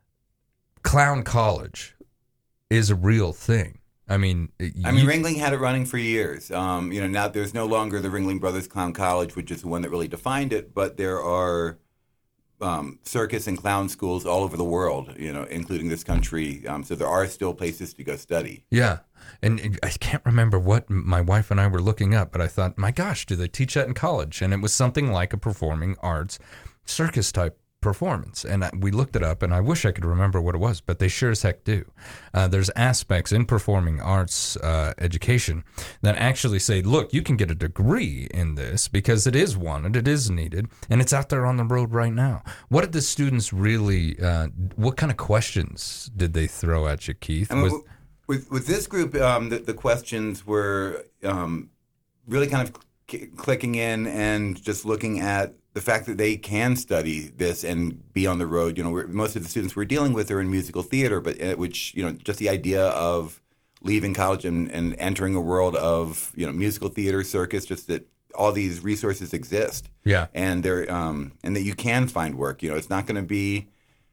clown college is a real thing. I mean,
I mean,
you-
Ringling had it running for years. Um, you know, now there's no longer the Ringling Brothers Clown College, which is the one that really defined it, but there are Um, circus and clown schools all over the world, you know, including this country. Um, so there are still places to go study.
Yeah. And I can't remember what my wife and I were looking up, but I thought, my gosh, do they teach that in college? And it was something like a performing arts circus type performance. And I, we looked it up, and I wish I could remember what it was, but they sure as heck do. Uh, there's aspects in performing arts uh, education that actually say, look, you can get a degree in this because it is wanted, it is needed, and it's out there on the road right now. What did the students really, uh, what kind of questions did they throw at you, Keith?
I mean,
Was-
with, with this group, um, the, the questions were um, really kind of c- clicking in and just looking at the fact that they can study this and be on the road. You know, we're, most of the students we're dealing with are in musical theater, but uh, which, you know, just the idea of leaving college and, and entering a world of, you know, musical theater, circus, just that all these resources exist.
Yeah.
And they're um, and that you can find work. You know, it's not going to be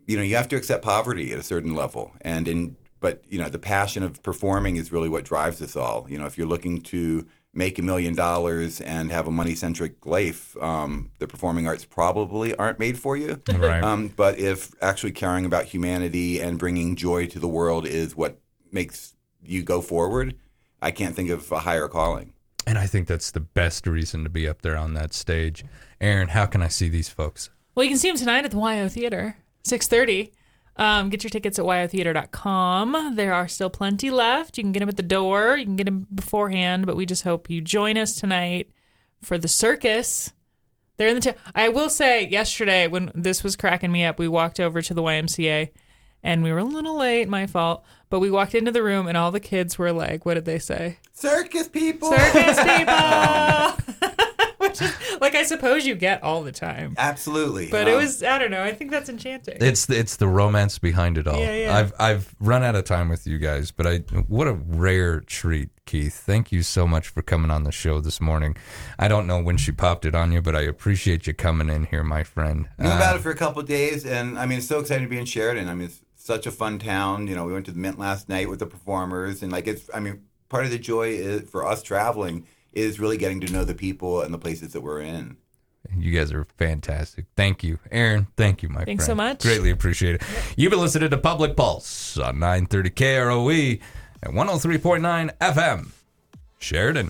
you know, you have to accept poverty at a certain level. And in, but, you know, the passion of performing is really what drives us all. You know, if you're looking to make a million dollars and have a money-centric life, um, the performing arts probably aren't made for you.
Right.
Um, but if actually caring about humanity and bringing joy to the world is what makes you go forward, I can't think of a higher calling.
And I think that's the best reason to be up there on that stage. Aaron, how can I see these folks?
Well, you can see them tonight at the Y O Theater, six thirty. Um, get your tickets at y o theater dot com. There are still plenty left. You can get them at the door. You can get them beforehand, but we just hope you join us tonight for the circus. They're in the. T- I will say, yesterday when this was cracking me up, we walked over to the Y M C A, and we were a little late. My fault. But we walked into the room, and all the kids were like, "What did they say?
Circus people!
Circus people!" Which is, like, I suppose you get all the time.
Absolutely.
But
um,
it was, I don't know. I think that's enchanting.
It's it's the romance behind it all.
Yeah, yeah.
I've I've run out of time with you guys, but I what a rare treat, Keith. Thank you so much for coming on the show this morning. I don't know when she popped it on you, but I appreciate you coming in here, my friend.
Knew
Uh,
about it for a couple of days, and I mean, it's so exciting to be in Sheridan. I mean, it's such a fun town. You know, we went to the Mint last night with the performers, and like, it's. I mean, part of the joy is for us traveling is really getting to know the people and the places that we're in.
You guys are fantastic. Thank you. Aaron, thank you, my friend.
Thanks so much.
Greatly appreciate it. You've been listening to Public Pulse on nine thirty K R O E and one oh three point nine F M. Sheridan.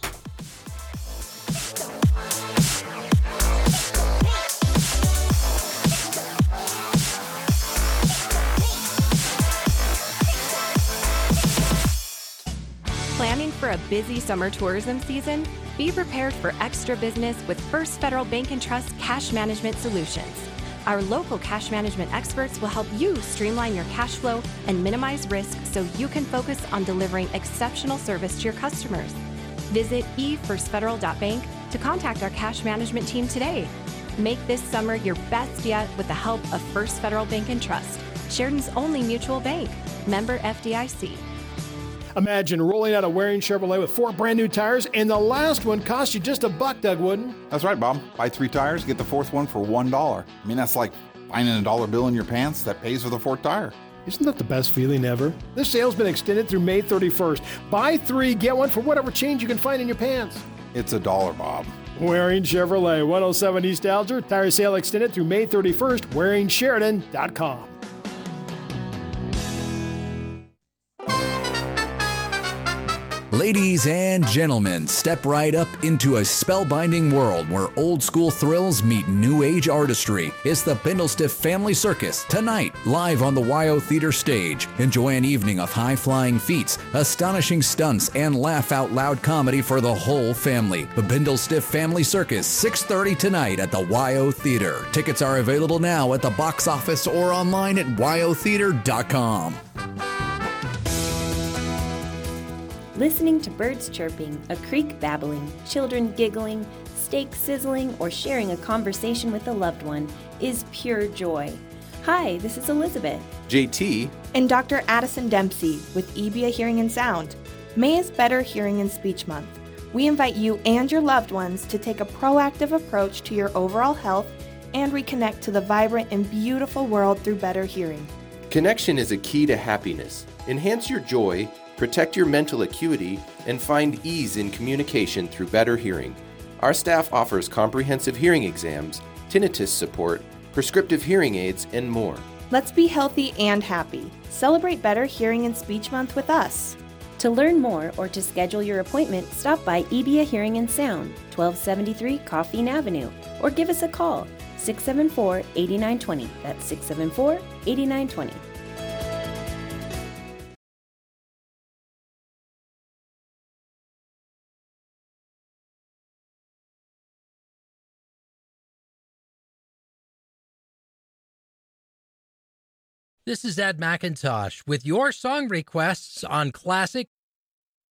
Planning for a busy summer tourism season? Be prepared for extra business with First Federal Bank and Trust Cash Management Solutions. Our local cash management experts will help you streamline your cash flow and minimize risk so you can focus on delivering exceptional service to your customers. Visit e first federal dot bank to contact our cash management team today. Make this summer your best yet with the help of First Federal Bank and Trust, Sheridan's only mutual bank. Member F D I C.
Imagine rolling out a Waring Chevrolet with four brand new tires, and the last one cost you just a buck, Doug Wooden.
That's right, Bob. Buy three tires, get the fourth one for one dollar. I mean, that's like finding a dollar bill in your pants that pays for the fourth tire.
Isn't that the best feeling ever? This sale's been extended through May thirty-first. Buy three, get one for whatever change you can find in your pants.
It's a dollar, Bob.
Waring Chevrolet, one oh seven East Alger. Tire sale extended through May thirty-first. Waring Sheridan dot com.
Ladies and gentlemen, step right up into a spellbinding world where old school thrills meet new age artistry. It's the Bindlestiff Family Circus, tonight, live on the Y O Theater stage. Enjoy an evening of high-flying feats, astonishing stunts, and laugh-out-loud comedy for the whole family. The Bindlestiff Family Circus, six thirty tonight at the Y O Theater. Tickets are available now at the box office or online at y o theater dot com.
Listening to birds chirping, a creek babbling, children giggling, steak sizzling, or sharing a conversation with a loved one is pure joy. Hi, this is Elizabeth.
J T.
And Doctor Addison Dempsey with E B A Hearing and Sound. May is Better Hearing and Speech Month. We invite you and your loved ones to take a proactive approach to your overall health and reconnect to the vibrant and beautiful world through better hearing.
Connection is a key to happiness. Enhance your joy, protect your mental acuity, and find ease in communication through better hearing. Our staff offers comprehensive hearing exams, tinnitus support, prescriptive hearing aids, and more.
Let's be healthy and happy. Celebrate Better Hearing and Speech Month with us.
To learn more or to schedule your appointment, stop by E B A Hearing and Sound, twelve seventy-three Coffeen Avenue, or give us a call, six seven four, eight nine two zero. That's six seven four, eight nine two zero.
This is Ed McIntosh with your song requests on Classic